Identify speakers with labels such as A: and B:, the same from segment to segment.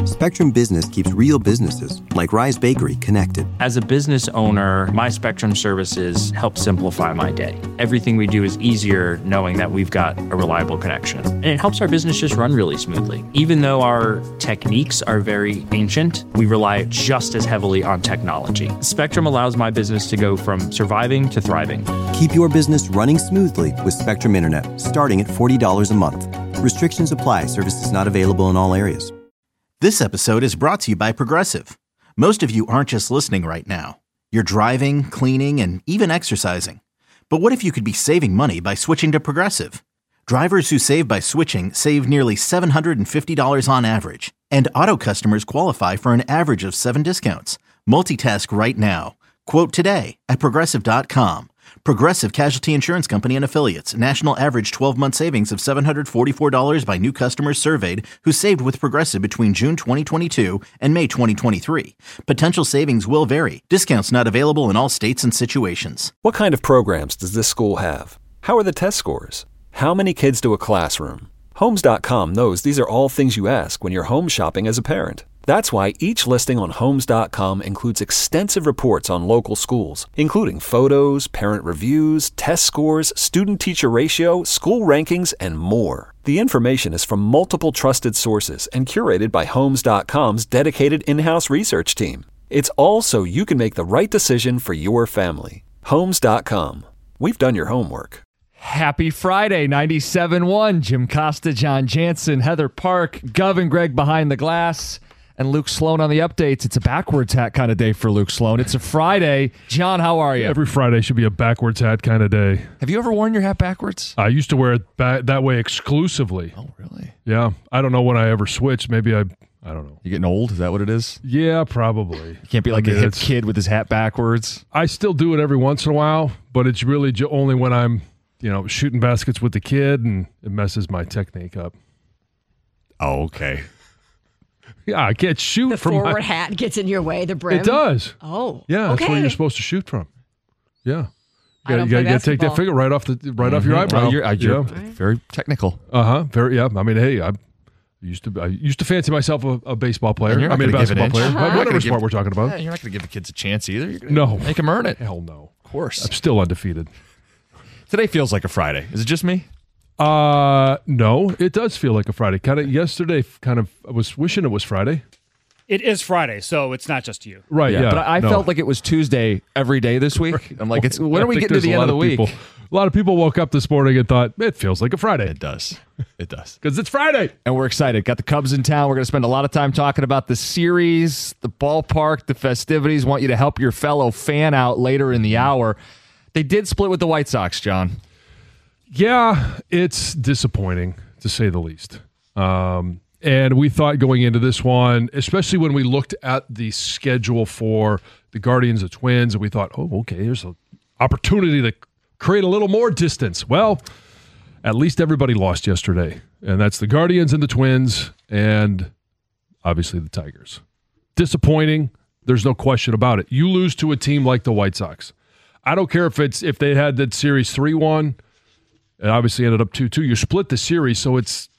A: Spectrum Business keeps real businesses, like Rise Bakery, connected.
B: As a business owner, my Spectrum services help simplify my day. Everything we do is easier knowing that we've got a reliable connection. And it helps our business just run really smoothly. Even though our techniques are very ancient, we rely just as heavily on technology. Spectrum allows my business to go from surviving to thriving.
A: Keep your business running smoothly with Spectrum Internet, starting at $40 a month. Restrictions apply. Services not available in all areas.
C: This episode is brought to you by Progressive. Most of you aren't just listening right now. You're driving, cleaning, and even exercising. But what if you could be saving money by switching to Progressive? Drivers who save by switching save nearly $750 on average. And auto customers qualify for an average of 7 discounts. Multitask right now. Quote today at Progressive.com. Progressive Casualty Insurance Company and Affiliates. National average 12-month savings of $744 by new customers surveyed who saved with Progressive between June 2022 and May 2023. Potential savings will vary. Discounts not available in all states and situations.
D: What kind of programs does this school have? How are the test scores? How many kids do a classroom? Homes.com knows these are all things you ask when you're home shopping as a parent. That's why each listing on Homes.com includes extensive reports on local schools, including photos, parent reviews, test scores, student-teacher ratio, school rankings, and more. The information is from multiple trusted sources and curated by Homes.com's dedicated in-house research team. It's all so you can make the right decision for your family. Homes.com. We've done your homework.
E: Happy Friday, 97.1. Jim Costa, John Jansen, Heather Park, Gov and Greg behind the glass, and Luke Sloan on the updates. It's a backwards hat kind of day for Luke Sloan. It's a Friday. John, how are you?
F: Every Friday should be a backwards hat kind of day.
E: Have you ever worn your hat backwards?
F: I used to wear it that way exclusively.
E: Oh, really?
F: Yeah. I don't know when I ever switched. Maybe I don't know.
E: You getting old? Is that what it is?
F: Yeah, probably.
E: You can't be like a hip kid with his hat backwards.
F: I still do it every once in a while, but it's really only when I'm, shooting baskets with the kid, and it messes my technique up.
E: Oh, okay.
F: Yeah, I can't shoot from
G: the forward hat gets in your way, the brim.
F: It does.
G: Oh,
F: yeah,
G: okay.
F: That's where you're supposed to shoot from. Yeah,
G: I don't
F: you
G: play
F: got to take that
G: basketball.
F: finger right off your eyebrow.
E: Well, you're very technical.
F: Very. Yeah. I mean, hey, I used to fancy myself a baseball player.
E: You're not
F: a basketball player.
G: Uh-huh.
F: Whatever sport we're talking about.
E: Yeah, you're not going to give the kids a chance either. You're
F: No,
E: make them earn it.
F: Hell no.
E: Of course.
F: I'm still undefeated.
E: Today feels like a Friday. Is it just me?
F: No, it does feel like a Friday. Yesterday, I was wishing it was Friday.
H: It is Friday, so it's not just you.
F: Right, yeah.
E: But I felt like it was Tuesday every day this week. I'm like, when are we getting to the end of the week?
F: A lot of people woke up this morning and thought, it feels like a Friday.
E: It does. It does.
F: Because it's Friday.
E: And we're excited. Got the Cubs in town. We're going to spend a lot of time talking about the series, the ballpark, the festivities. Want you to help your fellow fan out later in the hour. They did split with the White Sox, John.
F: Yeah, it's disappointing, to say the least. And we thought going into this one, especially when we looked at the schedule for the Guardians, the Twins, and we thought, oh, okay, there's an opportunity to create a little more distance. Well, at least everybody lost yesterday, and that's the Guardians and the Twins and obviously the Tigers. Disappointing. There's no question about it. You lose to a team like the White Sox. I don't care if they had that series 3-1, and obviously ended up 2-2. You split the series, so it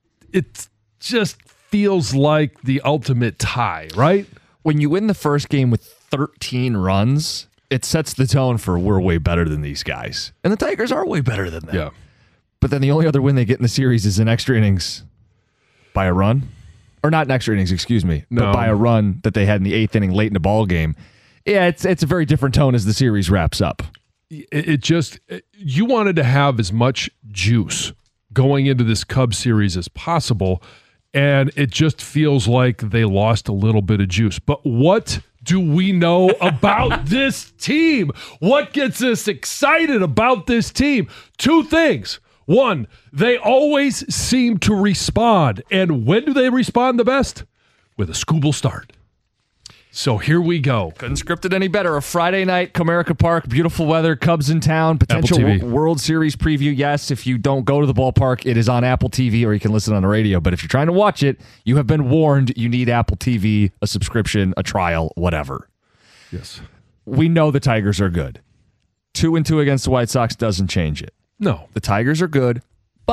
F: just feels like the ultimate tie, right?
E: When you win the first game with 13 runs, it sets the tone for we're way better than these guys. And the Tigers are way better than them.
F: Yeah.
E: But then the only other win they get in the series is in extra innings by a run. Or not in extra innings, excuse me.
F: No.
E: But by a run that they had in the 8th inning late in the ball game. Yeah, it's a very different tone as the series wraps up.
F: You wanted to have as much juice going into this Cubs series as possible, and it just feels like they lost a little bit of juice. But what do we know about this team? What gets us excited about this team? 2 things. 1, they always seem to respond. And when do they respond the best? With a Scooble start. So here we go.
E: Couldn't script it any better. A Friday night, Comerica Park, beautiful weather, Cubs in town, potential World Series preview. Yes, if you don't go to the ballpark, it is on Apple TV or you can listen on the radio. But if you're trying to watch it, you have been warned you need Apple TV, a subscription, a trial, whatever.
F: Yes.
E: We know the Tigers are good. 2-2 against the White Sox doesn't change it.
F: No.
E: The Tigers are good, but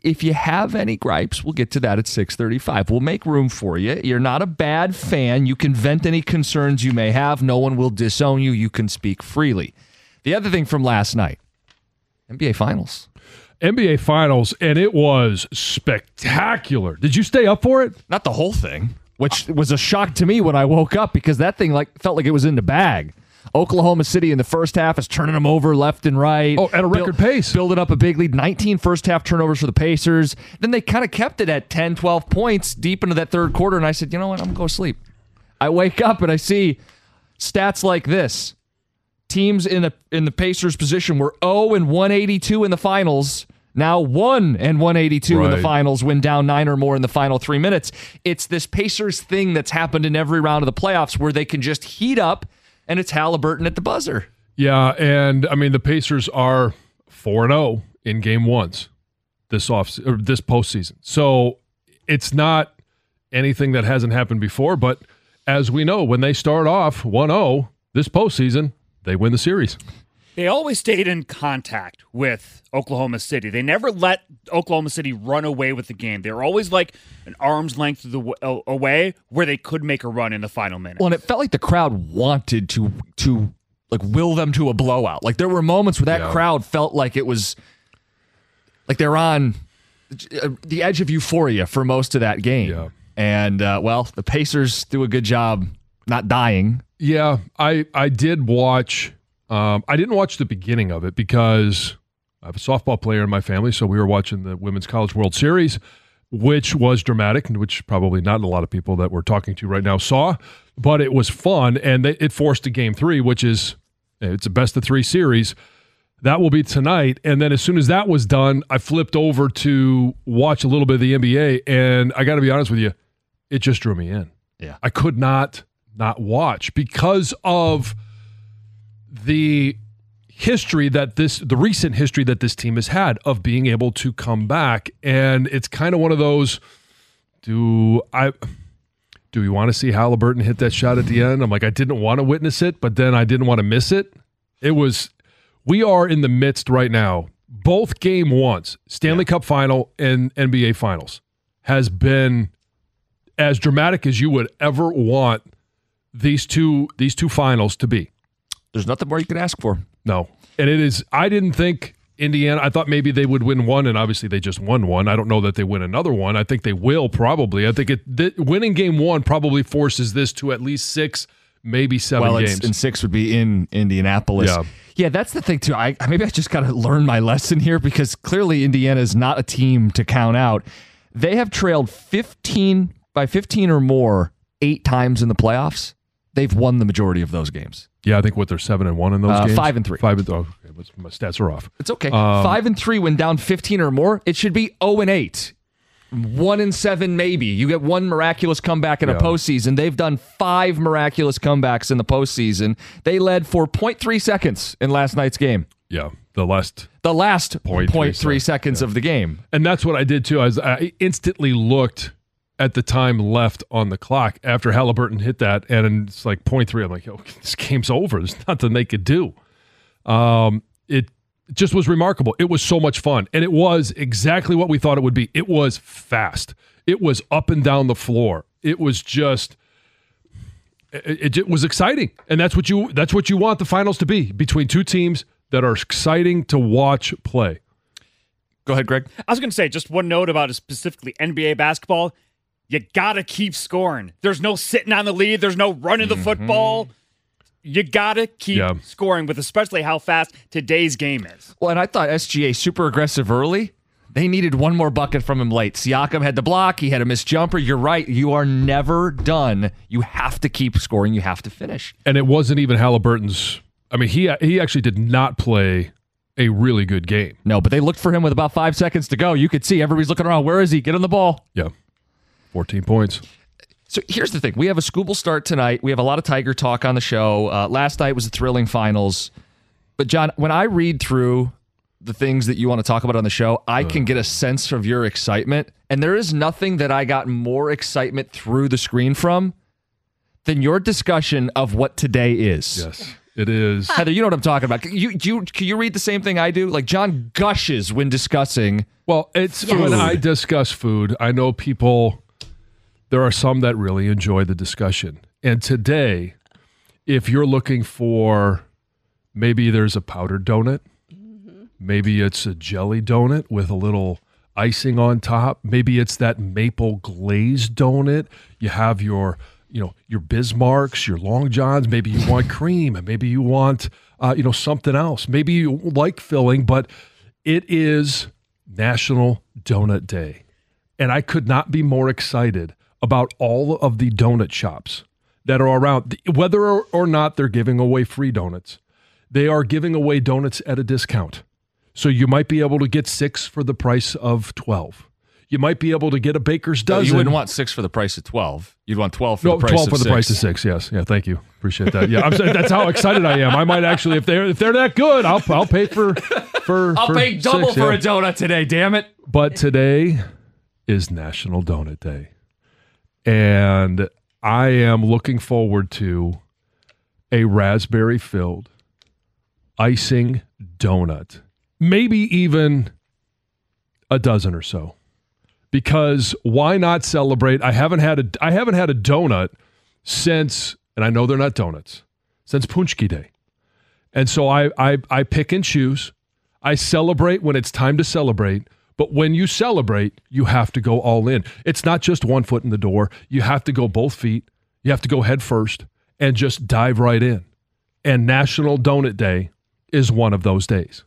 E: if you have any gripes, we'll get to that at 6:35. We'll make room for you. You're not a bad fan. You can vent any concerns you may have. No one will disown you. You can speak freely. The other thing from last night, NBA Finals.
F: NBA Finals, and it was spectacular. Did you stay up for it?
E: Not the whole thing, which was a shock to me when I woke up because that thing felt like it was in the bag. Oklahoma City in the first half is turning them over left and right.
F: Oh, at a record pace.
E: Building up a big lead. 19 first half turnovers for the Pacers. Then they kind of kept it at 10, 12 points deep into that third quarter, and I said, you know what, I'm going to go sleep. I wake up and I see stats like this. Teams in the Pacers position were 0-182 in the finals. Now 1-182 in the finals, win down 9 or more in the final 3 minutes. It's this Pacers thing that's happened in every round of the playoffs where they can just heat up, and it's Halliburton at the buzzer.
F: Yeah, and I mean the Pacers are 4-0 in game ones this postseason. So it's not anything that hasn't happened before, but as we know, when they start off 1-0 this postseason, they win the series.
H: They always stayed in contact with Oklahoma City. They never let Oklahoma City run away with the game. They were always like an arm's length away where they could make a run in the final minute.
E: Well, and it felt like the crowd wanted to like will them to a blowout. Like there were moments where that crowd felt like it was like they're on the edge of euphoria for most of that game.
F: Yeah.
E: And the Pacers do a good job not dying.
F: Yeah, I did watch. I didn't watch the beginning of it because I have a softball player in my family, so we were watching the Women's College World Series, which was dramatic, and which probably not a lot of people that we're talking to right now saw, but it was fun, and it forced a Game 3, which is it's a best-of-3 series. That will be tonight, and then as soon as that was done, I flipped over to watch a little bit of the NBA, and I got to be honest with you, it just drew me in.
E: Yeah,
F: I could not watch because of the recent history that this team has had of being able to come back. And it's kind of one of those, do you want to see Halliburton hit that shot at the end? I'm like, I didn't want to witness it, but then I didn't want to miss it. We are in the midst right now. Both game ones, Stanley Cup final and NBA finals, has been as dramatic as you would ever want these two finals to be.
E: There's nothing more you can ask for.
F: No. And it is, I didn't think Indiana, I thought maybe they would win one, and obviously they just won one. I don't know that they win another one. I think they will probably. I think winning game one probably forces this to at least 6, maybe 7 games.
E: And 6 would be in Indianapolis. Yeah, that's the thing too. Maybe I just got to learn my lesson here because clearly Indiana is not a team to count out. They have trailed 15 or more 8 times in the playoffs. They've won the majority of those games.
F: Yeah, I think they're 7-1 in those games.
E: 5-3.
F: 5-3. Okay, my stats are off.
E: It's okay. 5-3 when down 15 or more. It should be 0-8. 1-7 maybe. You get one miraculous comeback in a postseason. They've done 5 miraculous comebacks in the postseason. They led for 0.3 seconds in last night's game.
F: Yeah, the last
E: 0.3 seconds of the game.
F: And that's what I did too. I instantly looked at the time left on the clock after Halliburton hit that, and it's like 0.3. I'm like, this game's over. There's nothing they could do. It just was remarkable. It was so much fun, and it was exactly what we thought it would be. It was fast. It was up and down the floor. It was just, it was exciting, and that's what you want the finals to be, between two teams that are exciting to watch play.
E: Go ahead, Greg.
H: I was going to say just one note about specifically NBA basketball. You got to keep scoring. There's no sitting on the lead. There's no running the football. You got to keep scoring, with especially how fast today's game is.
E: Well, and I thought SGA super aggressive early. They needed one more bucket from him late. Siakam had the block. He had a missed jumper. You're right. You are never done. You have to keep scoring. You have to finish.
F: And it wasn't even Halliburton's. I mean, he actually did not play a really good game.
E: No, but they looked for him with about 5 seconds to go. You could see everybody's looking around. Where is he? Get on the ball.
F: Yeah. 14 points.
E: So here's the thing. We have a Scooble start tonight. We have a lot of Tiger talk on the show. Last night was a thrilling finals. But, John, when I read through the things that you want to talk about on the show, I can get a sense of your excitement. And there is nothing that I got more excitement through the screen from than your discussion of what today is.
F: Yes. It is.
E: Heather, you know what I'm talking about. Can you read the same thing I do? Like John gushes when discussing.
F: Well, it's when I discuss food, I know people, there are some that really enjoy the discussion. And today, if you're looking for, maybe there's a powdered donut, maybe it's a jelly donut with a little icing on top, maybe it's that maple glazed donut. You have your Bismarcks, your Long Johns, maybe you want cream, and maybe you want something else. Maybe you like filling, but it is National Donut Day. And I could not be more excited about all of the donut shops that are around, whether or not they're giving away free donuts. They are giving away donuts at a discount. So you might be able to get 6 for the price of 12. You might be able to get a baker's dozen.
E: You wouldn't want 6 for the price of 12. You'd want 12 for the price
F: 12
E: of 6.
F: 12 for the price of 6, yes. Yeah, thank you. Appreciate that. Yeah, that's how excited I am. I might actually, if they're that good, I'll pay for
E: I'll pay double
F: 6,
E: for a donut today, damn it.
F: But today is National Donut Day. And I am looking forward to a raspberry-filled icing donut. Maybe even a dozen or so. Because why not celebrate? I haven't had a donut since, and I know they're not donuts, since Punchki Day. And so I pick and choose. I celebrate when it's time to celebrate. But when you celebrate, you have to go all in. It's not just one foot in the door. You have to go both feet. You have to go head first and just dive right in. And National Donut Day is one of those days.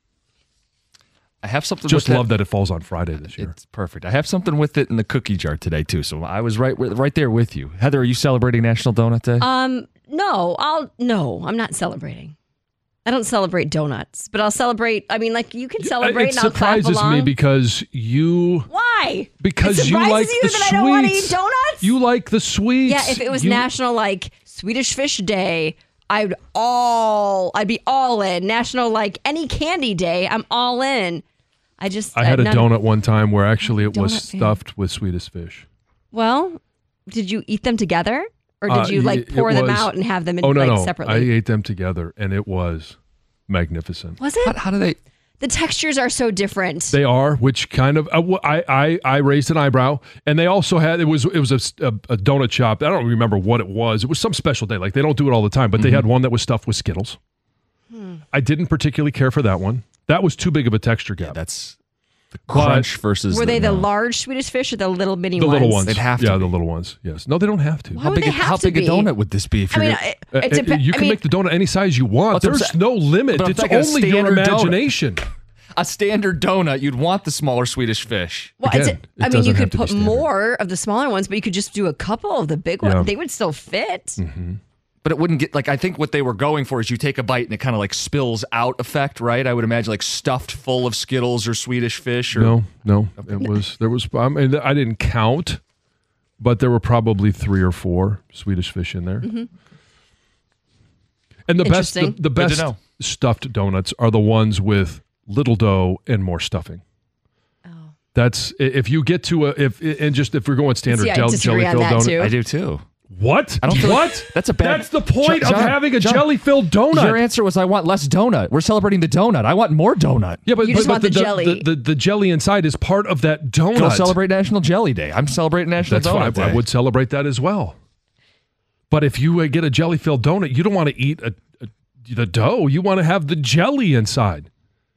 E: I have something.
F: Just
E: with
F: love that it falls on Friday this year.
E: It's perfect. I have something with it in the cookie jar today too. So I was right there with you. Heather, are you celebrating National Donut Day?
G: No, I'm not celebrating. I don't celebrate donuts, but I'll celebrate. I mean, like you can celebrate.
F: It
G: and I'll clap
F: surprises
G: along.
F: me because you.
G: Why?
F: Because you like the sweets.
G: I don't want to eat donuts.
F: You like the sweets.
G: Yeah, if it was National like Swedish Fish Day, I'd be all in. National like any candy day, I'm all in. I
F: had a donut one time where actually it was stuffed with Swedish fish.
G: Well, did you eat them together? Or did you pour them out and have them separately?
F: I ate them together and it was magnificent.
G: Was it?
E: How do they?
G: The textures are so different.
F: They are, which kind of I raised an eyebrow. And they also had it was a donut shop. I don't remember what it was. It was some special day. Like they don't do it all the time, but they had one that was stuffed with Skittles. I didn't particularly care for that one. That was too big of a texture gap.
E: Yeah, that's the crunch versus.
G: Were they the large Swedish fish or the little mini ones?
F: The little ones.
E: They'd have to.
F: Yeah, the little ones. Yes. No, they don't have to.
G: How big a
E: donut would this be? If you're
F: you can make the donut any size you want. There's no limit. It's only your imagination.
E: A standard donut, you'd want the smaller Swedish fish.
G: Well, you could put more of the smaller ones, but you could just do a couple of the big ones. They would still fit.
F: Mm-hmm.
E: But it wouldn't get, I think what they were going for is you take a bite and it kind of spills out effect, right? I would imagine stuffed full of Skittles or Swedish fish. Or...
F: No. I mean, I didn't count, but there were probably 3 or 4 Swedish fish in there. Mm-hmm. And the best stuffed donuts are the ones with little dough and more stuffing. Oh. That's, if you get to if we're going standard jelly filled donut.
G: Too.
E: I do too.
F: What?
E: I don't feel
F: what?
E: That's a bad.
F: That's the point of having a jelly-filled donut.
E: Your answer was, I want less donut. We're celebrating the donut. I want more donut.
F: Yeah, but
G: you just want the jelly.
F: The jelly inside is part of that donut.
E: Go celebrate National Jelly Day. I'm celebrating National Donut Day.
F: I would celebrate that as well. But if you get a jelly-filled donut, you don't want to eat the dough. You want to have the jelly inside.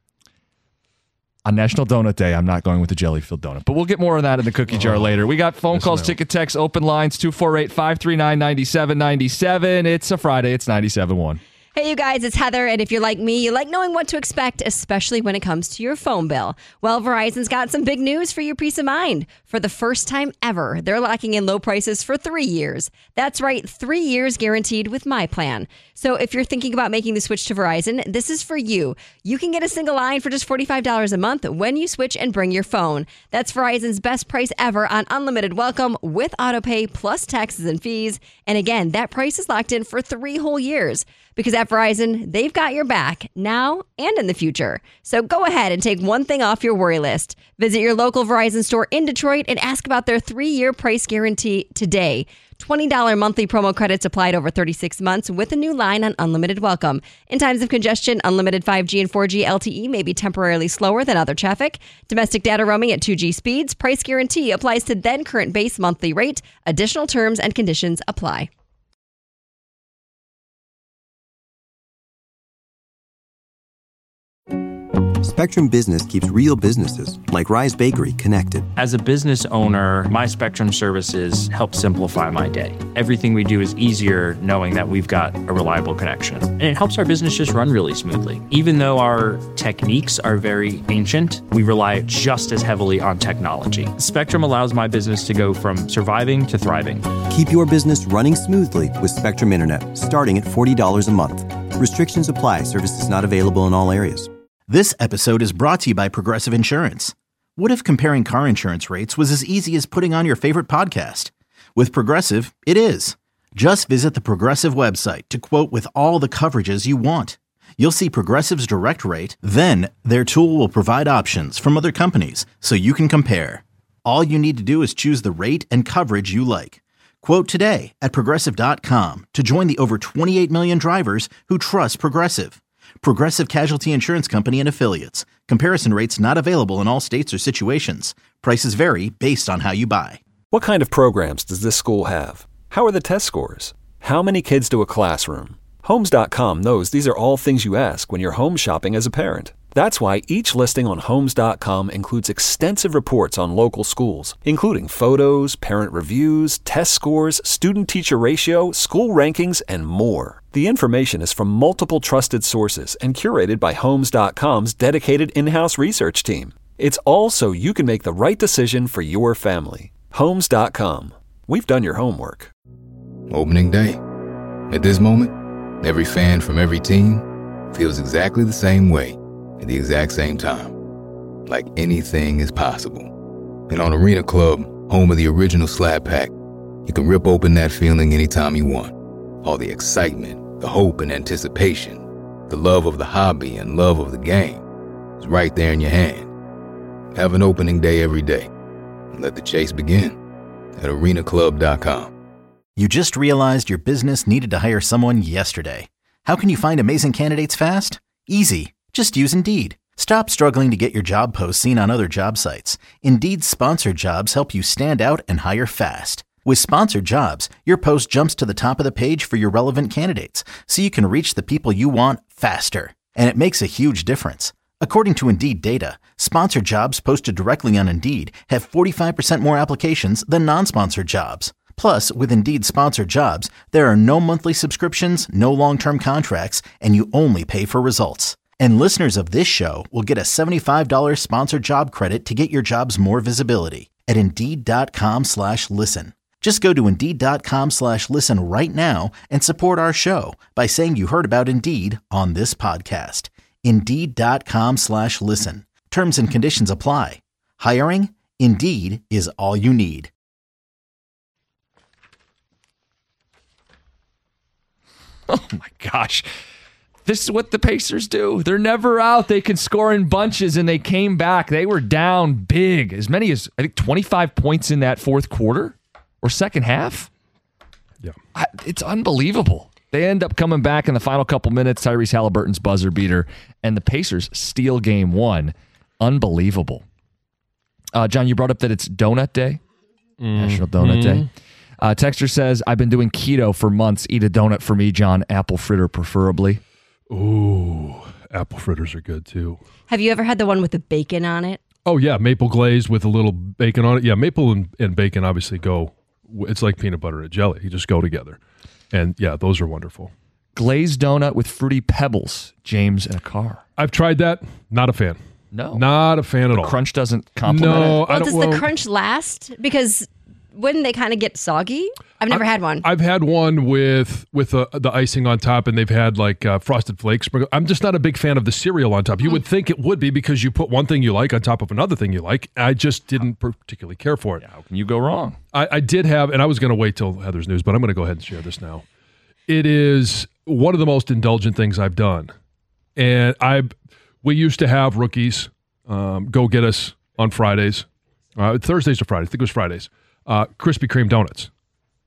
E: On National Donut Day, I'm not going with the jelly-filled donut. But we'll get more of that in the cookie jar later. We got phone calls, ticket texts, open lines, 248-539-9797. It's a Friday. It's 97.1.
G: Hey, you guys, it's Heather, and if you're like me, you like knowing what to expect, especially when it comes to your phone bill. Well, Verizon's got some big news for your peace of mind. For the first time ever, they're locking in low prices for 3 years. That's right, 3 years guaranteed with my plan. So if you're thinking about making the switch to Verizon, this is for you. You can get a single line for just $45 a month when you switch and bring your phone. That's Verizon's best price ever on unlimited welcome with autopay plus taxes and fees. And again, that price is locked in for 3 whole years. Because at Verizon, they've got your back now and in the future. So go ahead and take one thing off your worry list. Visit your local Verizon store in Detroit and ask about their 3-year price guarantee today. $20 monthly promo credits applied over 36 months with a new line on Unlimited Welcome. In times of congestion, unlimited 5G and 4G LTE may be temporarily slower than other traffic. Domestic data roaming at 2G speeds. Price guarantee applies to then current base monthly rate. Additional terms and conditions apply.
A: Spectrum Business keeps real businesses, like Rise Bakery, connected.
B: As a business owner, my Spectrum services help simplify my day. Everything we do is easier knowing that we've got a reliable connection. And it helps our business just run really smoothly. Even though our techniques are very ancient, we rely just as heavily on technology. Spectrum allows my business to go from surviving to thriving.
A: Keep your business running smoothly with Spectrum Internet, starting at $40 a month. Restrictions apply. Services not available in all areas.
C: This episode is brought to you by Progressive Insurance. What if comparing car insurance rates was as easy as putting on your favorite podcast? With Progressive, it is. Just visit the Progressive website to quote with all the coverages you want. You'll see Progressive's direct rate, then their tool will provide options from other companies so you can compare. All you need to do is choose the rate and coverage you like. Quote today at Progressive.com to join the over 28 million drivers who trust Progressive. Progressive Casualty Insurance Company and Affiliates. Comparison rates not available in all states or situations. Prices vary based on how you buy.
D: What kind of programs does this school have? How are the test scores? How many kids do a classroom? Homes.com knows these are all things you ask when you're home shopping as a parent. That's why each listing on Homes.com includes extensive reports on local schools, including photos, parent reviews, test scores, student-teacher ratio, school rankings, and more. The information is from multiple trusted sources and curated by Homes.com's dedicated in-house research team. It's all so you can make the right decision for your family. Homes.com. We've done your homework.
I: Opening day. At this moment, every fan from every team feels exactly the same way at the exact same time. Like anything is possible. And on Arena Club, home of the original Slab Pack, you can rip open that feeling anytime you want. All the excitement, the hope and anticipation, the love of the hobby and love of the game is right there in your hand. Have an opening day every day and let the chase begin at arenaclub.com.
C: You just realized your business needed to hire someone yesterday. How can you find amazing candidates fast? Easy. Just use Indeed. Stop struggling to get your job posts seen on other job sites. Indeed's sponsored jobs help you stand out and hire fast. With sponsored jobs, your post jumps to the top of the page for your relevant candidates, so you can reach the people you want faster. And it makes a huge difference. According to Indeed data, sponsored jobs posted directly on Indeed have 45% more applications than non-sponsored jobs. Plus, with Indeed sponsored jobs, there are no monthly subscriptions, no long-term contracts, and you only pay for results. And listeners of this show will get a $75 sponsored job credit to get your jobs more visibility at Indeed.com/listen. Just go to Indeed.com/listen right now and support our show by saying you heard about Indeed on this podcast. Indeed.com/listen. Terms and conditions apply. Hiring? Indeed is all you need.
E: Oh my gosh. This is what the Pacers do. They're never out. They can score in bunches, and they came back. They were down big. As many as, I think, 25 points in that fourth quarter or second half.
F: Yeah.
E: It's unbelievable. They end up coming back in the final couple minutes. Tyrese Halliburton's buzzer beater, and the Pacers steal game one. Unbelievable. John, you brought up that it's Donut Day, National Donut Day. Texter says, I've been doing keto for months. Eat a donut for me, John. Apple fritter preferably.
F: Ooh, apple fritters are good too.
G: Have you ever had the one with the bacon on it?
F: Oh, yeah, maple glazed with a little bacon on it. Yeah, maple and bacon obviously go, it's like peanut butter and jelly. You just go together. And yeah, those are wonderful.
E: Glazed donut with fruity pebbles, James in a car.
F: I've tried that. Not a fan.
E: No.
F: Not a fan at all.
E: Crunch doesn't complement it?
G: Well, does the crunch last? Because wouldn't they kind of get soggy? I've never had one.
F: I've had one with the icing on top, and they've had like Frosted Flakes. I'm just not a big fan of the cereal on top. You would think it would be because you put one thing you like on top of another thing you like. I just didn't particularly care for it.
E: How can you go wrong?
F: I did have, and I was going to wait till Heather's news, but I'm going to go ahead and share this now. It is one of the most indulgent things I've done. And we used to have rookies go get us on Fridays, Thursdays or Fridays. I think it was Fridays. Krispy Kreme donuts.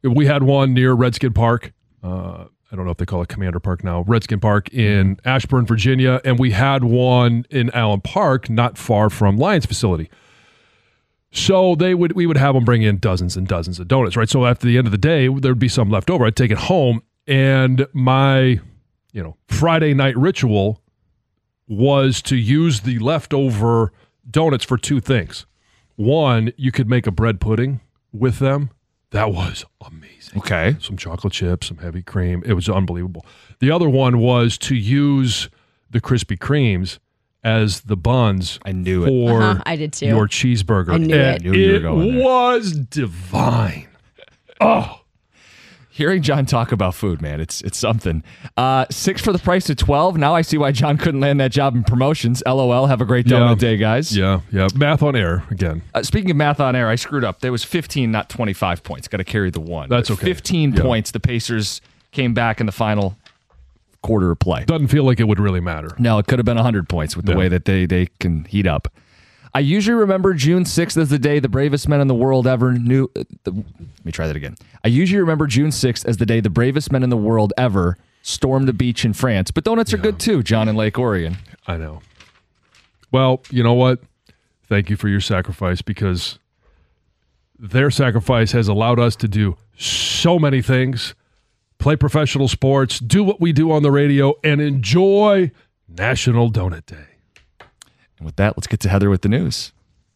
F: We had one near Redskin Park. I don't know if they call it Commander Park now. Redskin Park in Ashburn, Virginia. And we had one in Allen Park, not far from Lions facility. So we would have them bring in dozens and dozens of donuts, right? So after the end of the day, there'd be some left over. I'd take it home. And my, Friday night ritual was to use the leftover donuts for two things. One, you could make a bread pudding with them. That was amazing.
E: Okay.
F: Some chocolate chips, some heavy cream. It was unbelievable. The other one was to use the Krispy Kremes as the buns.
E: I knew
F: for
G: I did too.
F: your cheeseburger.
G: I knew it.
F: It was divine. Oh.
E: Hearing John talk about food, man, it's something. 6 for the price of 12. Now I see why John couldn't land that job in promotions. LOL. Have a great donut day, guys.
F: Yeah. Math on air again.
E: Speaking of math on air, I screwed up. There was 15, not 25 points. Got to carry the one.
F: That's okay.
E: 15 points. The Pacers came back in the final quarter of play.
F: Doesn't feel like it would really matter.
E: No, it could have been 100 points with the way that they can heat up. I usually remember June 6th as the day the bravest men in the world ever knew. Let me try that again. I usually remember June 6th as the day the bravest men in the world ever stormed the beach in France. But donuts are good too, John, in Lake Orion.
F: I know. Well, you know what? Thank you for your sacrifice, because their sacrifice has allowed us to do so many things, play professional sports, do what we do on the radio, and enjoy National Donut Day.
E: And with that, let's get to Heather with the news.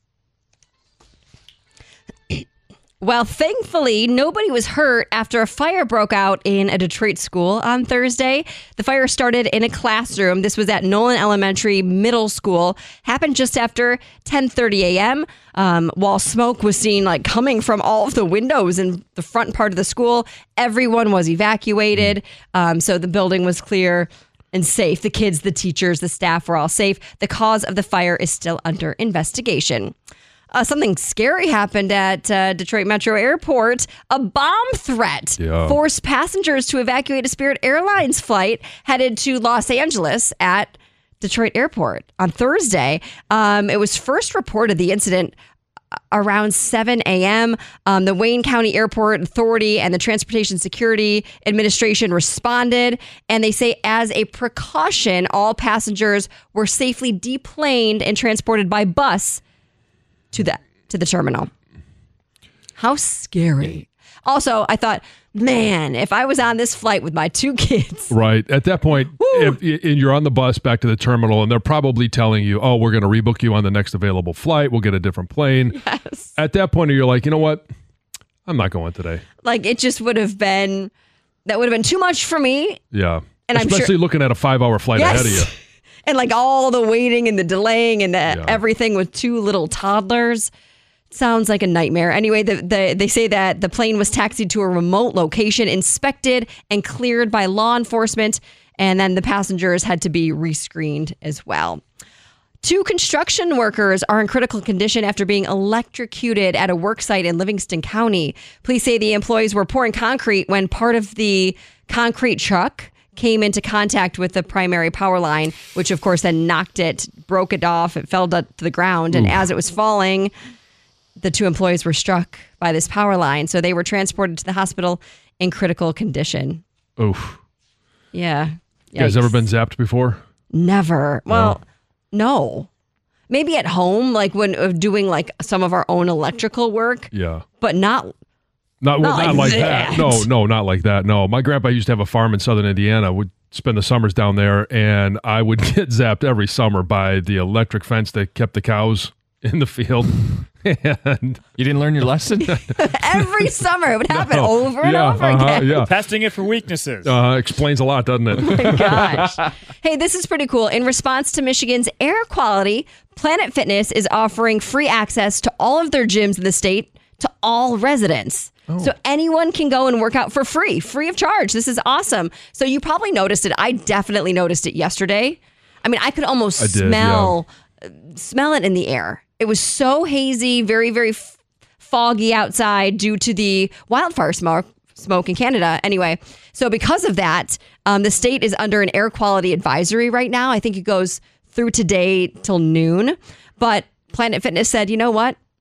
G: Well, thankfully, nobody was hurt after a fire broke out in a Detroit school on Thursday. The fire started in a classroom. This was at Nolan Elementary Middle School. Happened just after 10:30 a.m. While smoke was seen coming from all of the windows in the front part of the school. Everyone was evacuated, so the building was clear and safe. The kids, the teachers, the staff were all safe. The cause of the fire is still under investigation. Something scary happened at Detroit Metro Airport. A bomb threat forced passengers to evacuate a Spirit Airlines flight headed to Los Angeles at Detroit Airport on Thursday. It was first reported, the incident, around 7 a.m. The Wayne County Airport Authority and the Transportation Security Administration responded, and they say as a precaution, all passengers were safely deplaned and transported by bus to the terminal. How scary. Also, I thought, man, if I was on this flight with my two kids.
F: Right. At that point, if you're on the bus back to the terminal, and they're probably telling you, oh, we're going to rebook you on the next available flight. We'll get a different plane.
G: Yes.
F: At that point, you're like, you know what? I'm not going today.
G: It just would have been too much for me.
F: Yeah.
G: And
F: especially looking at a 5-hour flight ahead of you.
G: And all the waiting and the delaying and everything with two little toddlers. Sounds like a nightmare. Anyway, they say that the plane was taxied to a remote location, inspected and cleared by law enforcement, and then the passengers had to be rescreened as well. 2 construction workers are in critical condition after being electrocuted at a work site in Livingston County. Police say the employees were pouring concrete when part of the concrete truck came into contact with the primary power line, which of course then broke it off. It fell to the ground. And as it was falling, the 2 employees were struck by this power line. So they were transported to the hospital in critical condition.
F: Oof.
G: Yeah.
F: You guys ever been zapped before?
G: Never. Well, no. Maybe at home, when doing some of our own electrical work.
F: Yeah.
G: But not
F: like that. No, not like that. No, my grandpa used to have a farm in southern Indiana. Would spend the summers down there, and I would get zapped every summer by the electric fence that kept the cows in the field. And
E: you didn't learn your lesson?
G: Every summer it would happen over and over again.
F: Yeah.
H: Testing it for weaknesses.
F: Explains a lot, doesn't it?
G: Oh my gosh. Hey, this is pretty cool. In response to Michigan's air quality, Planet Fitness is offering free access to all of their gyms in the state to all residents. So anyone can go and work out for free of charge. This is awesome. So you probably noticed it. I definitely noticed it yesterday. I mean, I could almost smell it in the air. It was so hazy, very, very foggy outside due to the wildfire smoke in Canada. Anyway, so because of that, the state is under an air quality advisory right now. I think it goes through today till noon. But Planet Fitness said, you know what?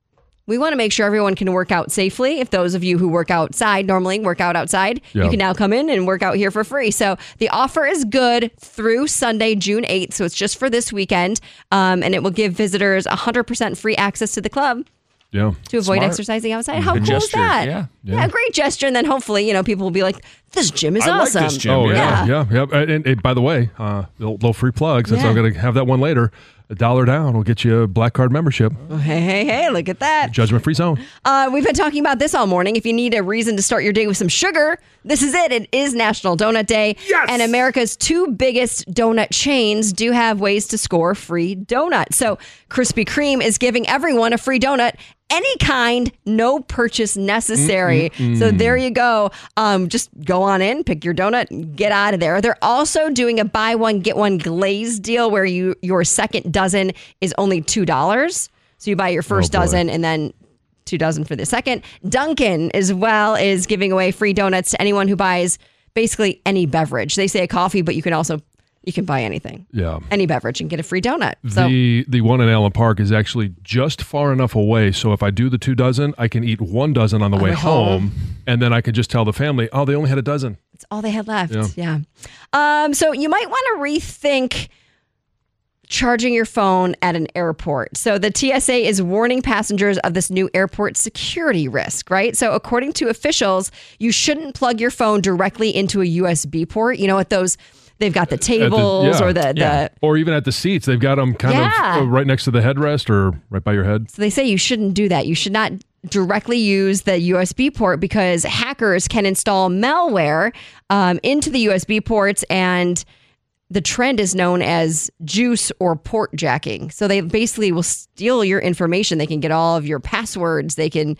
G: we want to make sure everyone can work out safely. If those of you who work outside normally work out outside, you can now come in and work out here for free. So the offer is good through Sunday, June 8th. So it's just for this weekend. And it will give visitors 100% free access to the club.
F: Yeah.
G: To avoid exercising outside. How cool is that? Yeah, great gesture. And then hopefully, people will be like, this gym is awesome.
B: Like this gym.
F: Oh, yeah. And by the way, little free plug, since I'm going to have that one later. $1 down will get you a Black Card membership.
G: Hey, look at that.
F: Judgment-free zone.
G: We've been talking about this all morning. If you need a reason to start your day with some sugar, this is it. It is National Donut Day.
F: Yes!
G: And America's 2 biggest donut chains do have ways to score free donuts. So Krispy Kreme is giving everyone a free donut. Any kind, no purchase necessary. So there you go. Just go on in, pick your donut, and get out of there. They're also doing a buy one, get one glazed deal where your second dozen is only $2. So you buy your first dozen and then 2 dozen for the second. Dunkin' as well is giving away free donuts to anyone who buys basically any beverage. They say a coffee, but you can buy anything.
F: Yeah.
G: Any beverage and get a free donut. So
F: the one in Allen Park is actually just far enough away. So if I do the 2 dozen, I can eat 1 dozen on the way home. And then I can just tell the family, oh, they only had a dozen.
G: It's all they had left. Yeah. So you might want to rethink charging your phone at an airport. So the TSA is warning passengers of this new airport security risk, right? So according to officials, you shouldn't plug your phone directly into a USB port. You know, at those... They've got the tables
F: or even at the seats. They've got them kind of right next to the headrest or right by your head.
G: So they say you shouldn't do that. You should not directly use the USB port because hackers can install malware into the USB ports, and the trend is known as juice or port jacking. So they basically will steal your information. They can get all of your passwords. They can...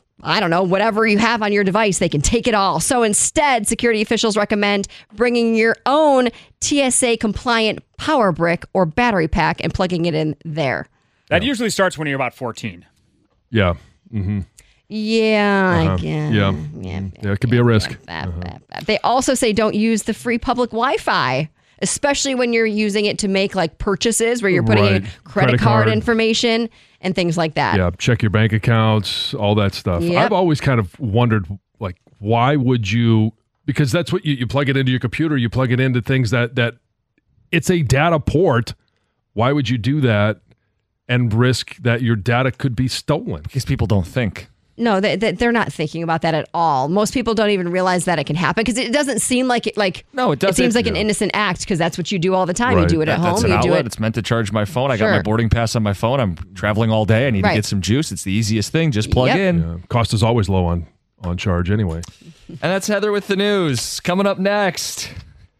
G: I don't know, whatever you have on your device, they can take it all. So instead, security officials recommend bringing your own TSA-compliant power brick or battery pack and plugging it in there.
H: That usually starts when you're about 14.
F: Yeah. Mm-hmm.
G: Yeah, I guess.
F: Yeah, it could be a risk.
G: They also say don't use the free public Wi-Fi, especially when you're using it to make like purchases where you're putting in credit card information and things like that.
F: Yeah, check your bank accounts, all that stuff.
G: Yep.
F: I've always kind of wondered, like, why would you, because that's what you plug it into your computer, you plug it into things that it's a data port. Why would you do that and risk that your data could be stolen?
E: Because people don't think.
G: No, they're not thinking about that at all. Most people don't even realize that it can happen because it doesn't seem like it. No, it doesn't. It seems like an innocent act because that's what you do all the time. Right. You do it at home.
E: That's an outlet. It's meant to charge my phone. I got my boarding pass on my phone. I'm traveling all day. I need to get some juice. It's the easiest thing. Just plug in.
F: Yeah. Cost is always low on charge anyway.
E: And that's Heather with the news. Coming up next.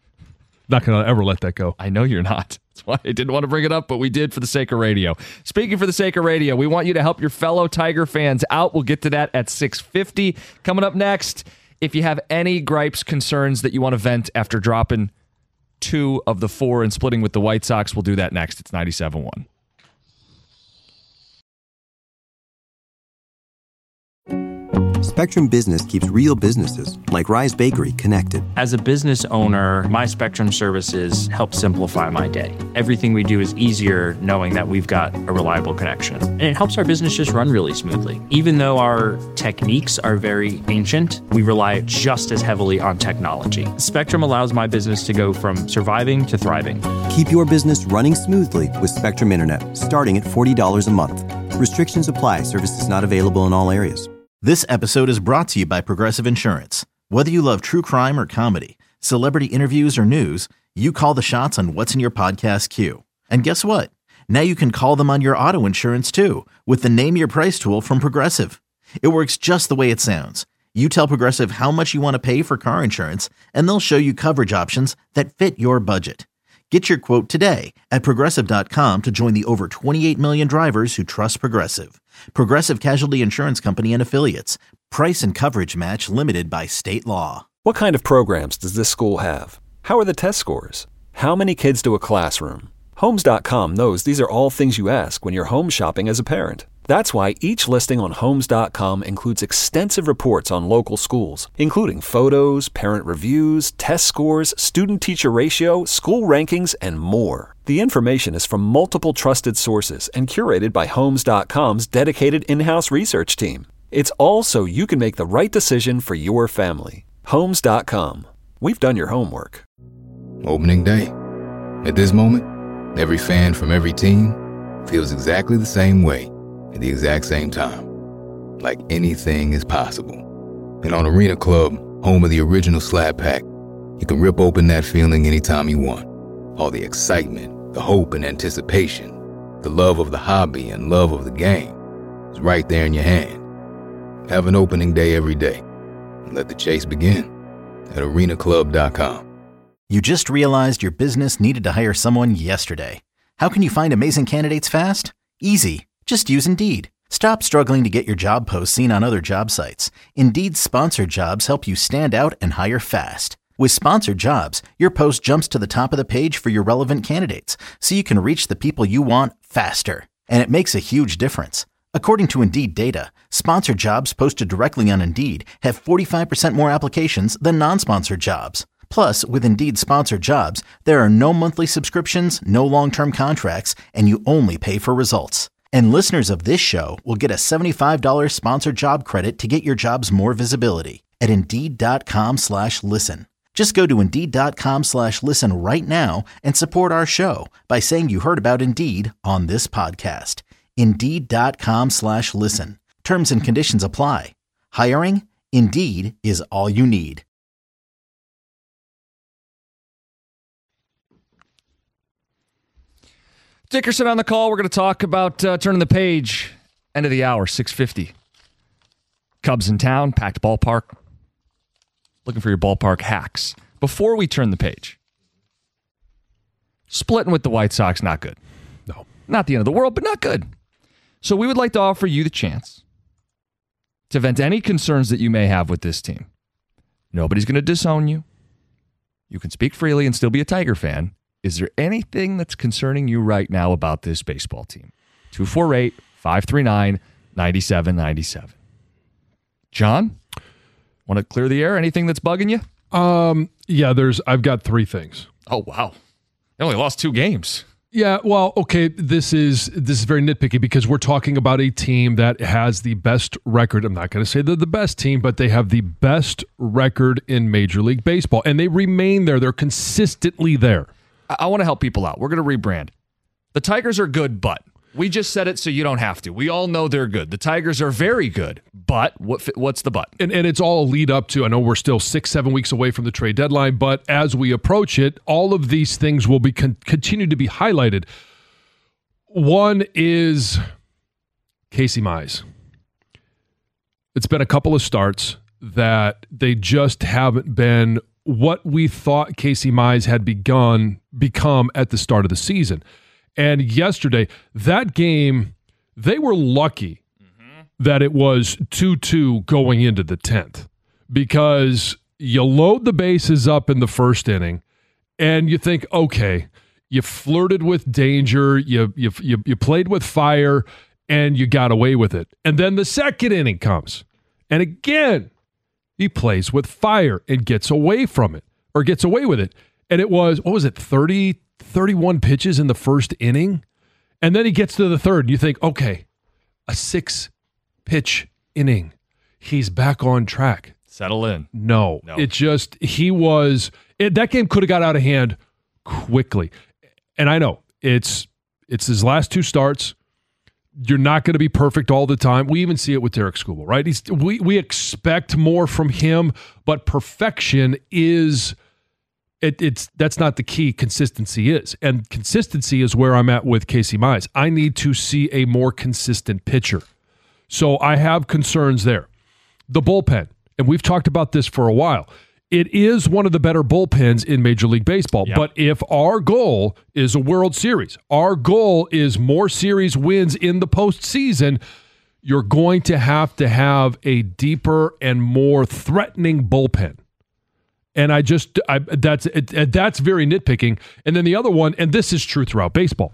F: Not going to ever let that go.
E: I know you're not. That's why I didn't want to bring it up, but we did for the sake of radio. Speaking for the sake of radio, we want you to help your fellow Tiger fans out. We'll get to that at 6:50. Coming up next, if you have any gripes, concerns that you want to vent after dropping 2 of the 4 and splitting with the White Sox, we'll do that next. It's 97.1.
A: Spectrum Business keeps real businesses, like Rise Bakery, connected.
B: As a business owner, my Spectrum services help simplify my day. Everything we do is easier knowing that we've got a reliable connection. And it helps our business just run really smoothly. Even though our techniques are very ancient, we rely just as heavily on technology. Spectrum allows my business to go from surviving to thriving.
A: Keep your business running smoothly with Spectrum Internet, starting at $40 a month. Restrictions apply. Services not available in all areas.
C: This episode is brought to you by Progressive Insurance. Whether you love true crime or comedy, celebrity interviews or news, you call the shots on what's in your podcast queue. And guess what? Now you can call them on your auto insurance too with the Name Your Price tool from Progressive. It works just the way it sounds. You tell Progressive how much you want to pay for car insurance, and they'll show you coverage options that fit your budget. Get your quote today at Progressive.com to join the over 28 million drivers who trust Progressive. Progressive Casualty Insurance Company and Affiliates. Price and coverage match limited by state law.
D: What kind of programs does this school have? How are the test scores? How many kids do a classroom? Homes.com knows these are all things you ask when you're home shopping as a parent. That's why each listing on Homes.com includes extensive reports on local schools, including photos, parent reviews, test scores, student-teacher ratio, school rankings, and more. The information is from multiple trusted sources and curated by Homes.com's dedicated in-house research team. It's all so you can make the right decision for your family. Homes.com. We've done your homework.
I: Opening day. At this moment, every fan from every team feels exactly the same way at the exact same time. Like anything is possible. And on Arena Club, home of the original Slab Pack, you can rip open that feeling anytime you want. All the excitement, the hope and anticipation, the love of the hobby and love of the game is right there in your hand. Have an opening day every day and let the chase begin at arenaclub.com.
C: You just realized your business needed to hire someone yesterday. How can you find amazing candidates fast? Easy. Just use Indeed. Stop struggling to get your job posts seen on other job sites. Indeed's sponsored jobs help you stand out and hire fast. With sponsored jobs, your post jumps to the top of the page for your relevant candidates, so you can reach the people you want faster. And it makes a huge difference. According to Indeed data, sponsored jobs posted directly on Indeed have 45% more applications than non-sponsored jobs. Plus, with Indeed sponsored jobs, there are no monthly subscriptions, no long-term contracts, and you only pay for results. And listeners of this show will get a $75 sponsored job credit to get your jobs more visibility at Indeed.com/listen. Just go to Indeed.com/listen right now and support our show by saying you heard about Indeed on this podcast. Indeed.com/listen. Terms and conditions apply. Hiring? Indeed is all you need.
E: Dickerson on the call. We're going to talk about turning the page. End of the hour, 6:50. Cubs in town, packed ballpark. Looking for your ballpark hacks. Before we turn the page, splitting with the White Sox, not good.
F: No.
E: Not the end of the world, but not good. So we would like to offer you the chance to vent any concerns that you may have with this team. Nobody's going to disown you. You can speak freely and still be a Tiger fan. Is there anything that's concerning you right now about this baseball team? 248-539-9797. John, want to clear the air? Anything that's bugging you?
F: Yeah, I've got three things.
E: Oh, wow. They only lost 2 games.
F: Yeah, well, okay, this is very nitpicky because we're talking about a team that has the best record. I'm not going to say they're the best team, but they have the best record in Major League Baseball, and they remain there. They're consistently there.
E: I want to help people out. We're going to rebrand. The Tigers are good, but we just said it so you don't have to. We all know they're good. The Tigers are very good, but what's the but?
F: And it's all a lead up to, I know we're still 6-7 weeks away from the trade deadline, but as we approach it, all of these things will be continue to be highlighted. One is Casey Mize. It's been a couple of starts that they just haven't been what we thought Casey Mize had become at the start of the season. And yesterday, that game, they were lucky that it was 2-2 going into the 10th because you load the bases up in the first inning and you think, okay, you flirted with danger, you played with fire, and you got away with it. And then the second inning comes. And again, he plays with fire and gets away from it or gets away with it. And it was, 31 pitches in the first inning. And then he gets to the third and you think, okay, a 6-pitch inning. He's back on track.
E: Settle in.
F: No. It just, that game could have got out of hand quickly. And I know it's his last 2 starts. You're not going to be perfect all the time. We even see it with Derek Skubal, right? We expect more from him, but perfection is that's not the key. Consistency is. And consistency is where I'm at with Casey Mize. I need to see a more consistent pitcher. So I have concerns there. The bullpen, and we've talked about this for a while. It is one of the better bullpens in Major League Baseball. Yep. But if our goal is a World Series, our goal is more series wins in the postseason, you're going to have a deeper and more threatening bullpen. And that's very nitpicking. And then the other one, and this is true throughout baseball,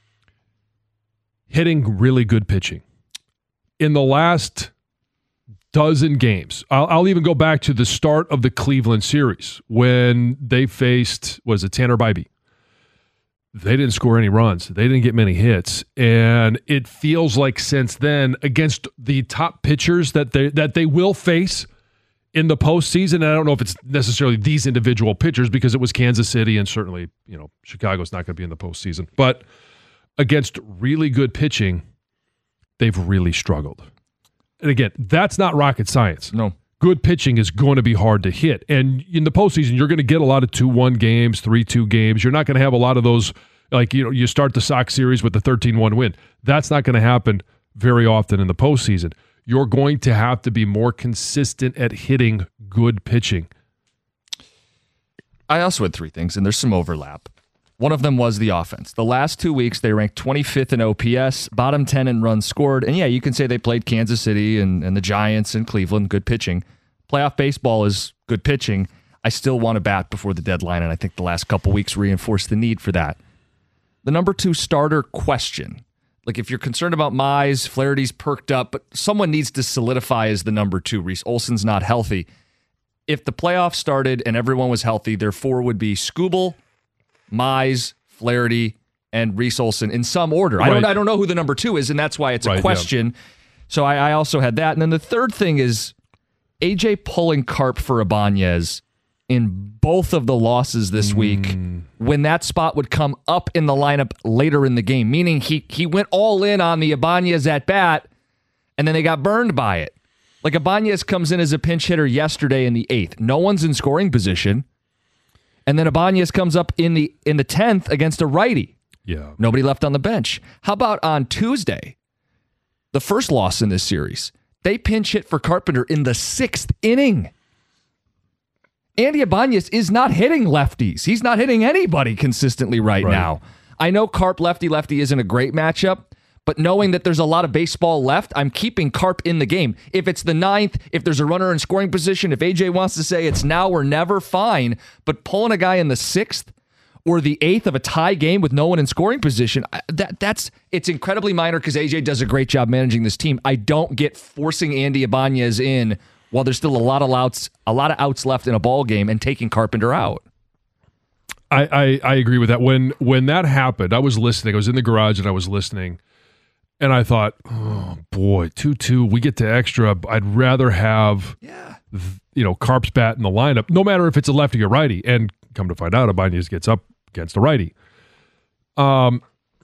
F: hitting really good pitching. In the last dozen games, I'll even go back to the start of the Cleveland series when they faced, was it Tanner Bybee? they didn't score any runs. They didn't get many hits. And it feels like since then, against the top pitchers that they will face in the postseason, and I don't know if it's necessarily these individual pitchers because it was Kansas City and certainly, Chicago's not going to be in the postseason. But against really good pitching, they've really struggled. And again, that's not rocket science.
E: No.
F: Good pitching is going to be hard to hit. And in the postseason, you're going to get a lot of 2-1 games, 3-2 games. You're not going to have a lot of those, you start the Sox series with the 13-1 win. That's not going to happen very often in the postseason. You're going to have to be more consistent at hitting good pitching.
E: I also had 3 things, and there's some overlap. One of them was the offense. The last 2 weeks, they ranked 25th in OPS, bottom 10 in runs scored. And yeah, you can say they played Kansas City and the Giants and Cleveland, good pitching. Playoff baseball is good pitching. I still want to bat before the deadline, and I think the last couple weeks reinforced the need for that. The number 2 starter question. Like if you're concerned about Mize, Flaherty's perked up, but someone needs to solidify as the number 2. Reese Olson's not healthy. If the playoffs started and everyone was healthy, their 4 would be Skubal, Mize, Flaherty, and Reese Olson in some order. Right. I don't know who the number 2 is, and that's why it's a question. Yeah. So I also had that. And then the third thing is AJ pulling Carp for Ibanez in both of the losses this week when that spot would come up in the lineup later in the game, meaning he went all in on the Ibanez at bat, and then they got burned by it. Like Ibanez comes in as a pinch hitter yesterday in the 8th. No one's in scoring position. And then Ibanez comes up in the 10th against a righty.
F: Yeah.
E: Nobody left on the bench. How about on Tuesday, the first loss in this series? They pinch hit for Carpenter in the 6th inning. Andy Ibanez is not hitting lefties. He's not hitting anybody consistently right now. I know Carp lefty isn't a great matchup, but knowing that there's a lot of baseball left, I'm keeping Carp in the game. If it's the 9th, if there's a runner in scoring position, if AJ wants to say it's now or never, fine. But pulling a guy in the 6th or the 8th of a tie game with no one in scoring position, it's incredibly minor because AJ does a great job managing this team. I don't get forcing Andy Ibanez in while there's still a lot of outs left in a ball game and taking Carpenter out.
F: I agree with that. When that happened, I was listening. I was in the garage and I was listening. And I thought, oh boy, 2-2, we get to extra. I'd rather have, Carp's bat in the lineup, no matter if it's a lefty or righty. And come to find out, Ibanez gets up against a righty. I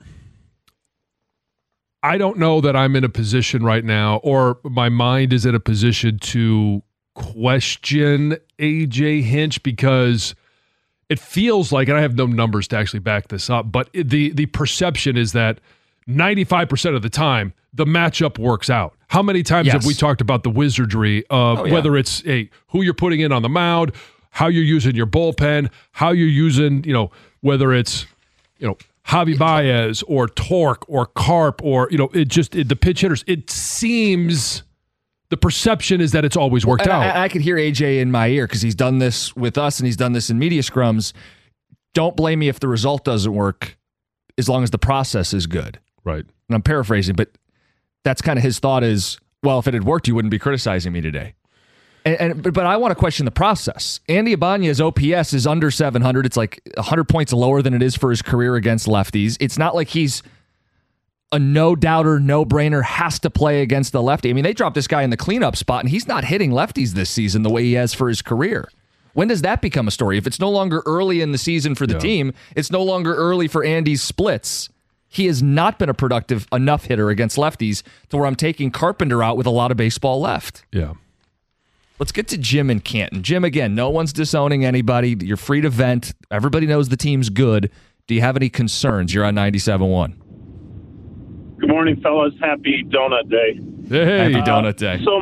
F: don't know that I'm in a position right now, or my mind is in a position to question AJ Hinch because it feels like, and I have no numbers to actually back this up, but the perception is that 95% of the time, the matchup works out. How many times have we talked about the wizardry of whether it's who you're putting in on the mound, how you're using your bullpen, how you're using, whether it's, Javi Baez or Torque or Carp or, the pitch hitters. It seems the perception is that it's always worked out.
E: I could hear AJ in my ear because he's done this with us and he's done this in media scrums. Don't blame me if the result doesn't work as long as the process is good.
F: Right.
E: And I'm paraphrasing, but that's kind of his thought is, well, if it had worked, you wouldn't be criticizing me today. But I want to question the process. Andy Ibanez's OPS is under 700. It's like 100 points lower than it is for his career against lefties. It's not like he's a no-doubter, no-brainer, has to play against the lefty. I mean, they dropped this guy in the cleanup spot, and he's not hitting lefties this season the way he has for his career. When does that become a story? If it's no longer early in the season for the team, it's no longer early for Andy's splits. He has not been a productive enough hitter against lefties to where I'm taking Carpenter out with a lot of baseball left.
F: Yeah.
E: Let's get to Jim in Canton. Jim, again, no one's disowning anybody. You're free to vent. Everybody knows the team's good. Do you have any concerns? You're on 97.1.
J: Good morning, fellas. Happy Donut Day.
E: Hey, Happy Donut Day.
J: So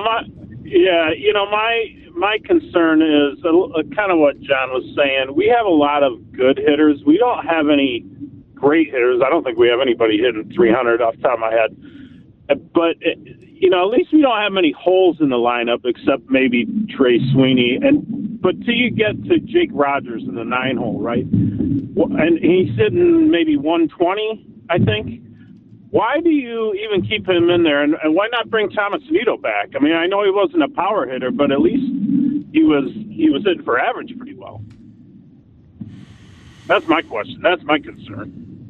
J: my concern is kind of what John was saying. We have a lot of good hitters. We don't have any great hitters. I don't think we have anybody hitting 300 off the top of my head. But, at least we don't have many holes in the lineup except maybe Trey Sweeney. But till you get to Jake Rogers in the 9-hole, right? And he's hitting maybe 120, I think. Why do you even keep him in there? And why not bring Thomas Vito back? I mean, I know he wasn't a power hitter, but at least he was hitting for average pretty well. That's my question. That's my concern.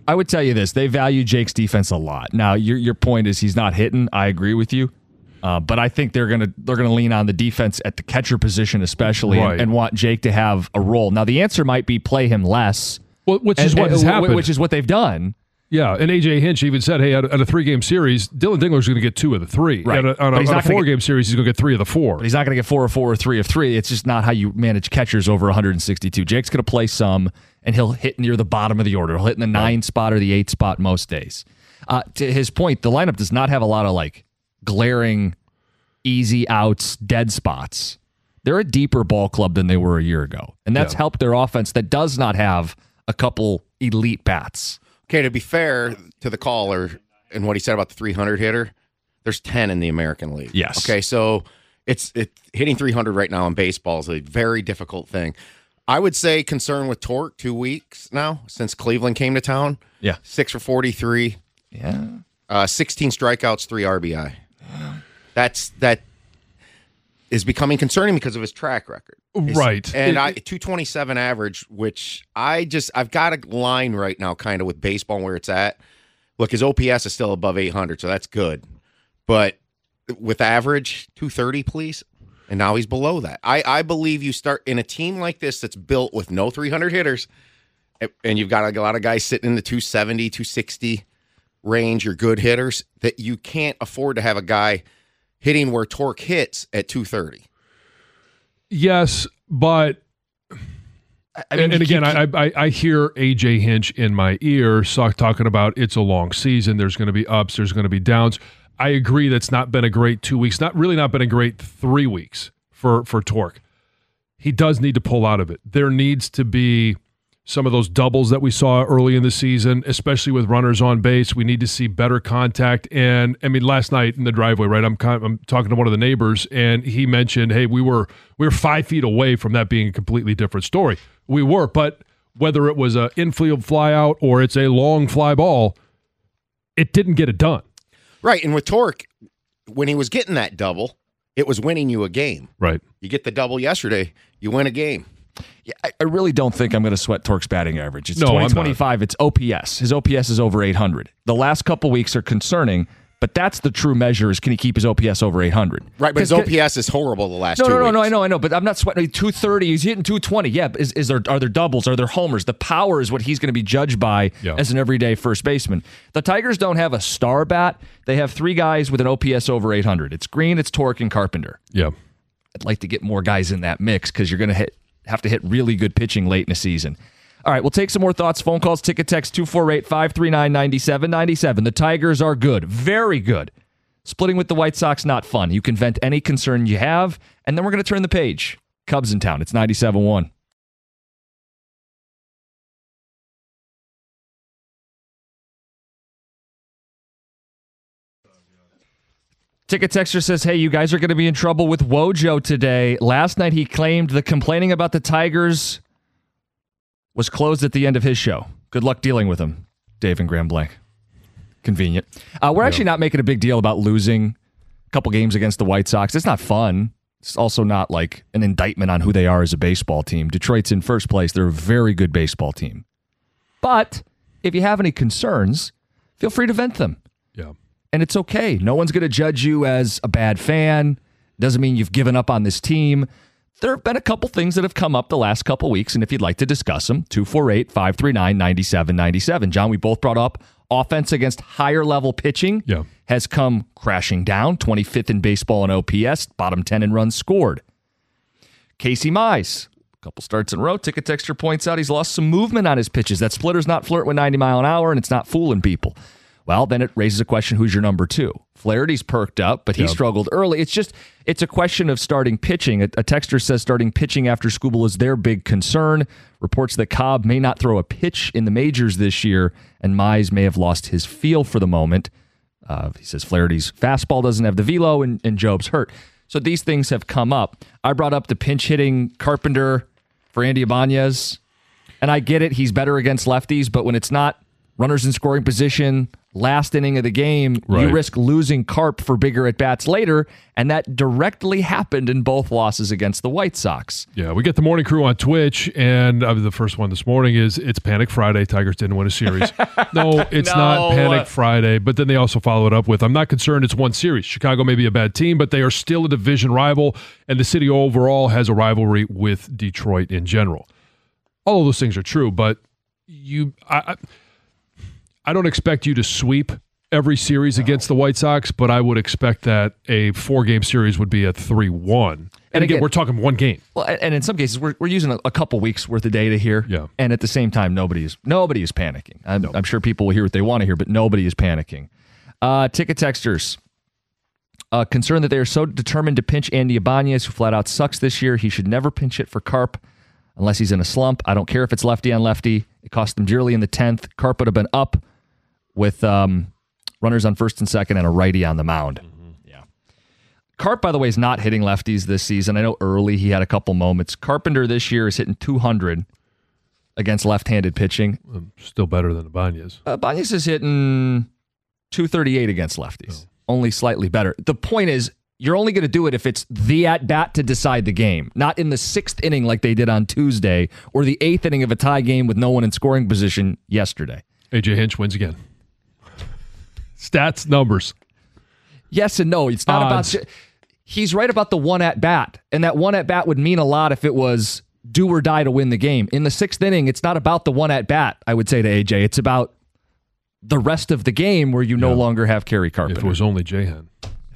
E: I would tell you this. They value Jake's defense a lot. Now, your point is he's not hitting. I agree with you. But I think they're gonna lean on the defense at the catcher position especially and want Jake to have a role. Now, the answer might be play him less.
F: Well, which is what has happened.
E: Which is what they've done.
F: Yeah, and A.J. Hinch even said, hey, at a 3-game series, Dylan Dingler's going to get 2 of the 3.
E: Right.
F: On a 4-game series, he's going to get 3 of the 4.
E: But he's not going to get 4 of 4 or 3 of 3. It's just not how you manage catchers over 162. Jake's going to play some, and he'll hit near the bottom of the order. He'll hit in the 9 spot or the 8 spot most days. To his point, the lineup does not have a lot of glaring, easy outs, dead spots. They're a deeper ball club than they were a year ago, and that's helped their offense that does not have a couple elite bats.
K: Okay, to be fair to the caller and what he said about the 300 hitter, there's 10 in the American League.
E: Yes.
K: Okay, so it's hitting 300 right now in baseball is a very difficult thing. I would say concern with Torque 2 weeks now since Cleveland came to town.
E: Yeah.
K: 6 for 43.
E: Yeah.
K: 16 strikeouts, 3 RBI. That is becoming concerning because of his track record.
F: Right.
K: And 227 average, which I've got a line right now kind of with baseball and where it's at. Look, his OPS is still above 800, so that's good. But with average, 230, please. And now he's below that. I believe you start in a team like this that's built with no 300 hitters, and you've got a lot of guys sitting in the 270, 260 range, you're good hitters, that you can't afford to have a guy hitting where Torque hits at 230.
F: Yes, but I hear A.J. Hinch in my ear talking about it's a long season. There's going to be ups. There's going to be downs. I agree that's not been a great 2 weeks. Not been a great 3 weeks for Torque. He does need to pull out of it. There needs to be some of those doubles that we saw early in the season, especially with runners on base. We need to see better contact. And I mean, last night in the driveway, right? I'm talking to one of the neighbors, and he mentioned, "Hey, we were 5 feet away from that being a completely different story." We were, but whether it was an infield fly out or it's a long fly ball, it didn't get it done.
K: Right, and with Torque, when he was getting that double, it was winning you a game.
F: Right.
K: You get the double yesterday, you win a game.
E: Yeah, I really don't think I'm going to sweat Torque's batting average. It's 2025. It's OPS. His OPS is over 800. The last couple weeks are concerning, but that's the true measure is can he keep his OPS over 800?
K: Right, but his OPS is horrible the last 2 weeks.
E: No, I know, but I'm not sweating. 230, he's hitting 220. Yeah, are there doubles? Are there homers? The power is what he's going to be judged by as an everyday first baseman. The Tigers don't have a star bat. They have 3 guys with an OPS over 800. It's Green, it's Torque, and Carpenter.
F: Yeah.
E: I'd like to get more guys in that mix because you're going to have to hit really good pitching late in the season. All right, we'll take some more thoughts. Phone calls, ticket text 248-539-9797. The Tigers are good, very good. Splitting with the White Sox, not fun. You can vent any concern you have, and then we're going to turn the page. Cubs in town. It's 97.1. Ticket Texter says, hey, you guys are going to be in trouble with Wojo today. Last night he claimed the complaining about the Tigers was closed at the end of his show. Good luck dealing with him, Dave and Grand Blanc. Convenient. We're actually not making a big deal about losing a couple games against the White Sox. It's not fun. It's also not like an indictment on who they are as a baseball team. Detroit's in first place. They're a very good baseball team. But if you have any concerns, feel free to vent them.
F: Yeah.
E: And it's okay. No one's going to judge you as a bad fan. Doesn't mean you've given up on this team. There have been a couple things that have come up the last couple weeks, and if you'd like to discuss them, 248-539-9797. John, we both brought up offense against higher-level pitching has come crashing down. 25th in baseball in OPS, bottom 10 in runs scored. Casey Mize, a couple starts in a row. Ticket Texter points out he's lost some movement on his pitches. That splitter's not flirting with 90 mile an hour, and it's not fooling people. Well, then it raises a question, who's your number 2? Flaherty's perked up, but he struggled early. It's a question of starting pitching. A texter says starting pitching after Skubal is their big concern. Reports that Cobb may not throw a pitch in the majors this year, and Mize may have lost his feel for the moment. He says Flaherty's fastball doesn't have the velo, and Job's hurt. So these things have come up. I brought up the pinch hitting Carpenter for Andy Ibanez, and I get it. He's better against lefties, but when it's not runners in scoring position, last inning of the game, you risk losing Carp for bigger at-bats later, and that directly happened in both losses against the White Sox.
F: Yeah, we get the morning crew on Twitch, and the first one this morning is it's Panic Friday. Tigers didn't win a series. No, it's not Panic Friday, but then they also follow it up with, I'm not concerned it's one series. Chicago may be a bad team, but they are still a division rival, and the city overall has a rivalry with Detroit in general. All of those things are true, but I don't expect you to sweep every series against the White Sox, but I would expect that a 4-game series would be a 3-1. And again, we're talking one game.
E: Well, and in some cases, we're using a couple weeks worth of data here.
F: Yeah.
E: And at the same time, nobody is panicking. I'm sure people will hear what they want to hear, but nobody is panicking. Ticket texters. Concerned that they are so determined to pinch Andy Ibanez, who flat out sucks this year. He should never pinch it for Carp unless he's in a slump. I don't care if it's lefty on lefty. It cost them dearly in the 10th. Carp would have been up with runners on first and second and a righty on the mound. Yeah. Carp, by the way, is not hitting lefties this season. I know early he had a couple moments. Carpenter this year is hitting 200 against left-handed pitching.
F: Still better than Ibanez.
E: Ibanez is hitting 238 against lefties. Only slightly better. The point is, you're only going to do it if it's the at-bat to decide the game, not in the 6th inning like they did on Tuesday or the 8th inning of a tie game with no one in scoring position yesterday.
F: A.J. Hinch wins again. Stats, numbers.
E: Yes and no. It's not
F: odds.
E: about... He's right about the one at-bat, and that one at-bat would mean a lot if it was do or die to win the game. In the 6th inning, it's not about the one at-bat, I would say to AJ. It's about the rest of the game where you no longer have Kerry Carpenter.
F: If it was only J-Hen.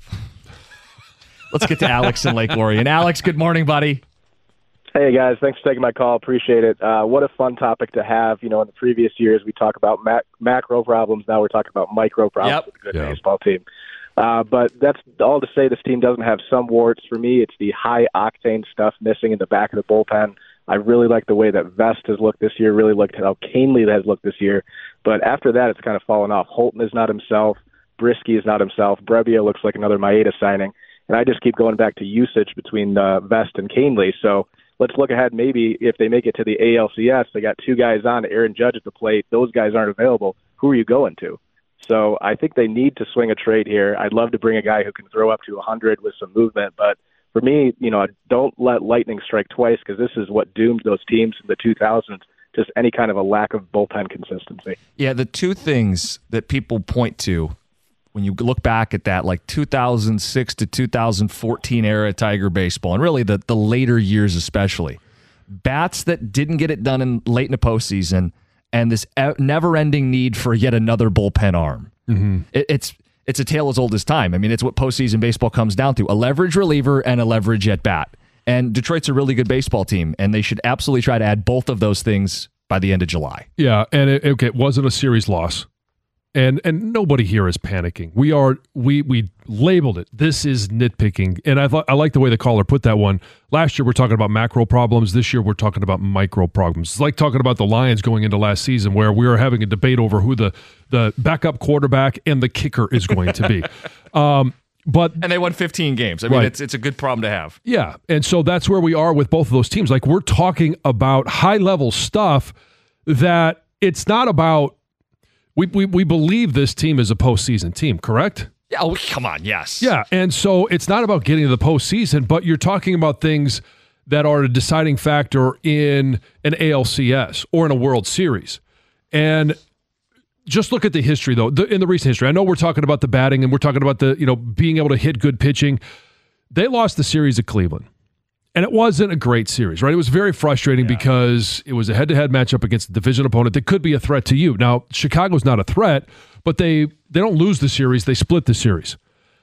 E: Let's get to Alex in Lake Orion. Alex, good morning, buddy.
L: Hey, guys. Thanks for taking my call. Appreciate it. What a fun topic to have. You know, in the previous years, we talk about macro problems. Now we're talking about micro problems with a good baseball team. But that's all to say this team doesn't have some warts. For me, it's the high-octane stuff missing in the back of the bullpen. I really like the way that Vest has looked this year, really liked how Canely has looked this year. But after that, it's kind of fallen off. Holton is not himself. Brisky is not himself. Brebbia looks like another Maeda signing. And I just keep going back to usage between Vest and Canely. So let's look ahead. Maybe if they make it to the ALCS, they got 2 guys on, Aaron Judge at the plate. Those guys aren't available. Who are you going to? So I think they need to swing a trade here. I'd love to bring a guy who can throw up to 100 with some movement. But for me, you know, don't let lightning strike twice, because this is what doomed those teams in the 2000s, just any kind of a lack of bullpen consistency.
E: Yeah, the two things that people point to when you look back at that, like 2006 to 2014 era Tiger baseball, and really the later years especially, bats that didn't get it done late in the postseason, and this never-ending need for yet another bullpen arm.
F: Mm-hmm.
E: It's a tale as old as time. I mean, it's what postseason baseball comes down to, a leverage reliever and a leverage at bat. And Detroit's a really good baseball team, and they should absolutely try to add both of those things by the end of July.
F: Yeah, and it wasn't a series loss. And nobody here is panicking. We labeled it. This is nitpicking. And I like the way the caller put that one. Last year we're talking about macro problems. This year we're talking about micro problems. It's like talking about the Lions going into last season, where we were having a debate over who the backup quarterback and the kicker is going to be. And
E: they won 15 games. I mean, it's a good problem to have.
F: Yeah, and so that's where we are with both of those teams. Like, we're talking about high-level stuff that it's not about. We believe this team is a postseason team, correct?
E: Yeah, oh, come on, yes.
F: Yeah, and so it's not about getting to the postseason, but you're talking about things that are a deciding factor in an ALCS or in a World Series. And just look at the history, though, in the recent history. I know we're talking about the batting and we're talking about the being able to hit good pitching. They lost the series at Cleveland. And it wasn't a great series, right? It was very frustrating because it was a head-to-head matchup against a division opponent that could be a threat to you. Now, Chicago's not a threat, but they don't lose the series. They split the series.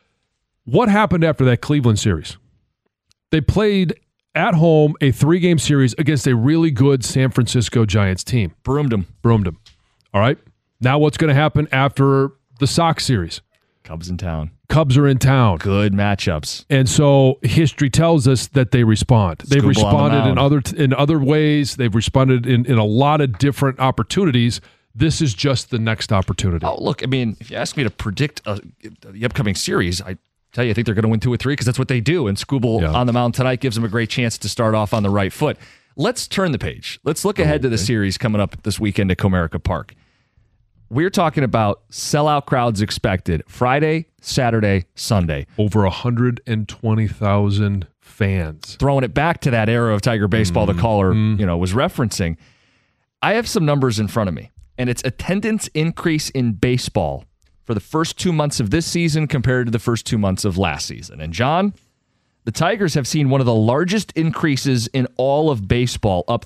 F: What happened after that Cleveland series? They played at home a 3-game series against a really good San Francisco Giants team.
E: Broomed them.
F: All right. Now what's going to happen after the Sox series?
E: Cubs in town.
F: Cubs are in town.
E: Good matchups.
F: And so history tells us that they respond. They've responded in other ways. They've responded in a lot of different opportunities. This is just the next opportunity.
E: Oh, look, I mean, if you ask me to predict the upcoming series, I tell you, I think they're going to win 2 or 3 because that's what they do. And Skubal on the mound tonight gives them a great chance to start off on the right foot. Let's turn the page. Let's look ahead to the series coming up this weekend at Comerica Park. We're talking about sellout crowds expected Friday, Saturday, Sunday.
F: Over 120,000 fans.
E: Throwing it back to that era of Tiger baseball the caller was referencing. I have some numbers in front of me, and it's attendance increase in baseball for the first 2 months of this season compared to the first 2 months of last season. And John, the Tigers have seen one of the largest increases in all of baseball, up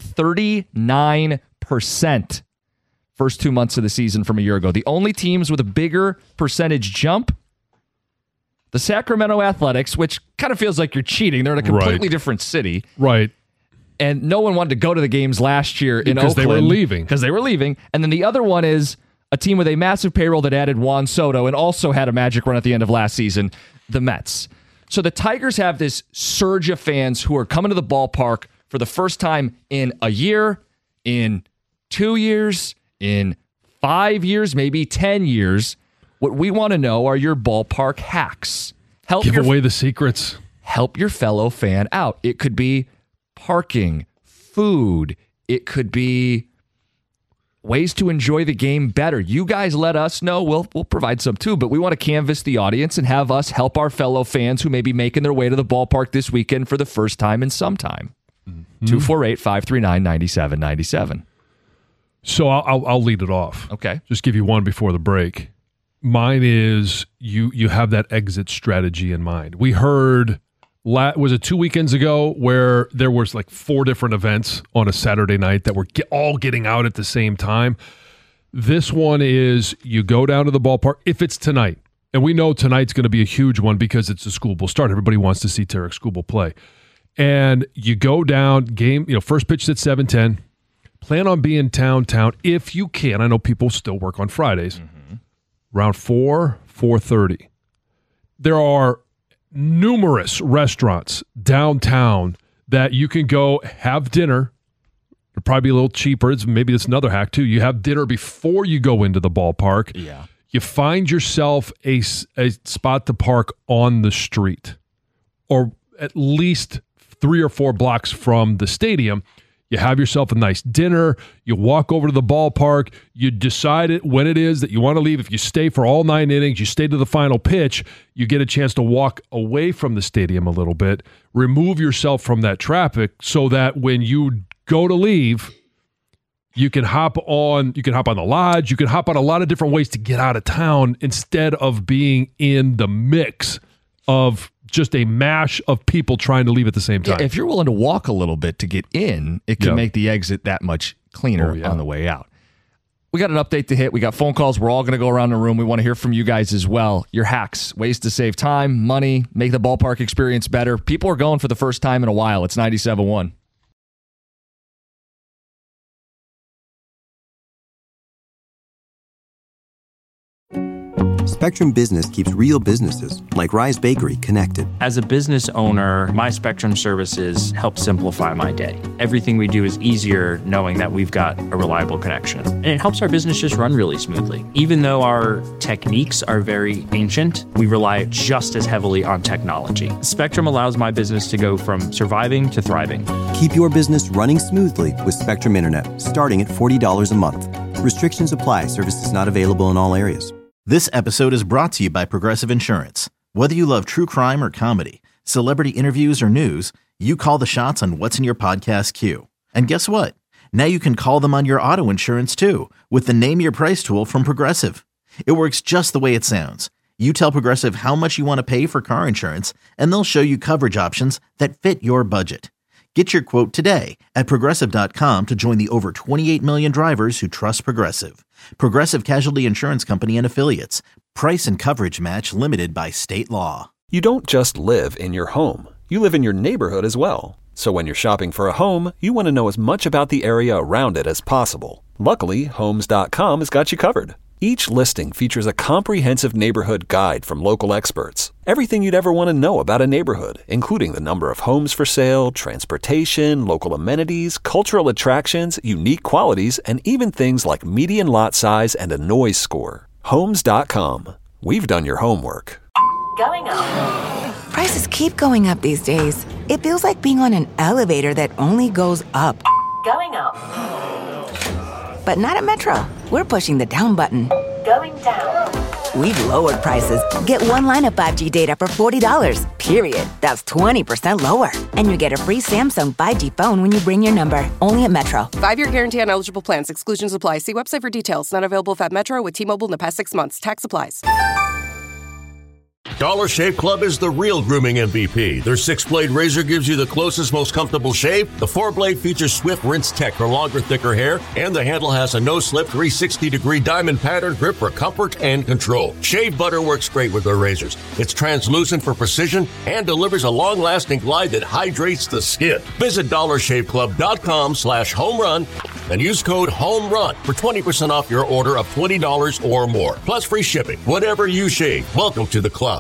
E: 39% first 2 months of the season from a year ago. The only teams with a bigger percentage jump, the Sacramento Athletics, which kind of feels like you're cheating. They're in a completely different city.
F: Right.
E: And no one wanted to go to the games last year in Oakland.
F: Because they were leaving.
E: And then the other one is a team with a massive payroll that added Juan Soto and also had a magic run at the end of last season, the Mets. So the Tigers have this surge of fans who are coming to the ballpark for the first time in a year, in 2 years, in 5 years, maybe 10 years. What we want to know are your ballpark hacks.
F: Give away the secrets.
E: Help your fellow fan out. It could be parking, food. It could be ways to enjoy the game better. You guys let us know. We'll provide some too, but we want to canvass the audience and have us help our fellow fans who may be making their way to the ballpark this weekend for the first time in some time. 248-539-9797.
F: So I'll lead it off.
E: Okay.
F: Just give you one before the break. Mine is you have that exit strategy in mind. We heard, was it 2 weekends ago, where there was like 4 different events on a Saturday night that were all getting out at the same time. This one is you go down to the ballpark, if it's tonight, and we know tonight's going to be a huge one because it's a Skubal start. Everybody wants to see Tarik Skubal play. And you go down, game, first pitch at 7:10. Plan on being town if you can. I know people still work on Fridays. Around 4:30. There are numerous restaurants downtown that you can go have dinner. They're probably a little cheaper. Maybe it's another hack too. You have dinner before you go into the ballpark.
E: Yeah.
F: You find yourself a spot to park on the street, or at least 3 or 4 blocks from the stadium. You have yourself a nice dinner. You walk over to the ballpark. You decide when it is that you want to leave. If you stay for all 9 innings, you stay to the final pitch, you get a chance to walk away from the stadium a little bit, remove yourself from that traffic so that when you go to leave, you can hop on the lodge. You can hop on a lot of different ways to get out of town instead of being in the mix of just a mash of people trying to leave at the same time.
E: Yeah, if you're willing to walk a little bit to get in, it can make the exit that much cleaner on the way out. We got an update to hit. We got phone calls. We're all going to go around the room. We want to hear from you guys as well. Your hacks, ways to save time, money, make the ballpark experience better. People are going for the first time in a while. It's 97.1.
A: Spectrum Business keeps real businesses, like Rise Bakery, connected.
B: As a business owner, my Spectrum services help simplify my day. Everything we do is easier knowing that we've got a reliable connection. And it helps our business just run really smoothly. Even though our techniques are very ancient, we rely just as heavily on technology. Spectrum allows my business to go from surviving to thriving.
A: Keep your business running smoothly with Spectrum Internet, starting at $40 a month. Restrictions apply. Services not available in all areas.
C: This episode is brought to you by Progressive Insurance. Whether you love true crime or comedy, celebrity interviews or news, you call the shots on what's in your podcast queue. And guess what? Now you can call them on your auto insurance too with the Name Your Price tool from Progressive. It works just the way it sounds. You tell Progressive how much you want to pay for car insurance, and they'll show you coverage options that fit your budget. Get your quote today at Progressive.com to join the over 28 million drivers who trust Progressive. Progressive Casualty Insurance Company and Affiliates. Price and coverage match limited by state law.
D: You don't just live in your home. You live in your neighborhood as well. So when you're shopping for a home, you want to know as much about the area around it as possible. Luckily, Homes.com has got you covered. Each listing features a comprehensive neighborhood guide from local experts. Everything you'd ever want to know about a neighborhood, including the number of homes for sale, transportation, local amenities, cultural attractions, unique qualities, and even things like median lot size and a noise score. Homes.com. We've done your homework.
M: Going up. Prices keep going up these days. It feels like being on an elevator that only goes up. Going up. But not at Metro. we're pushing the down button.
N: Going down.
M: We've lowered prices. Get one line of 5G data for $40, period. That's 20% lower. And you get a free Samsung 5G phone when you bring your number. Only at Metro.
O: 5-year guarantee on eligible plans. Exclusions apply. See website for details. Not available at Metro with T-Mobile in the past 6 months. Tax applies.
P: Dollar Shave Club is the real grooming MVP. Their 6-blade razor gives you the closest, most comfortable shave. The 4-blade features Swift Rinse Tech for longer, thicker hair. And the handle has a no-slip 360-degree diamond pattern grip for comfort and control. Shave butter works great with their razors. It's translucent for precision and delivers a long-lasting glide that hydrates the skin. Visit DollarShaveClub.com/homerun and use code HOMERUN for 20% off your order of $20 or more. Plus free shipping. Whatever you shave, welcome to the club.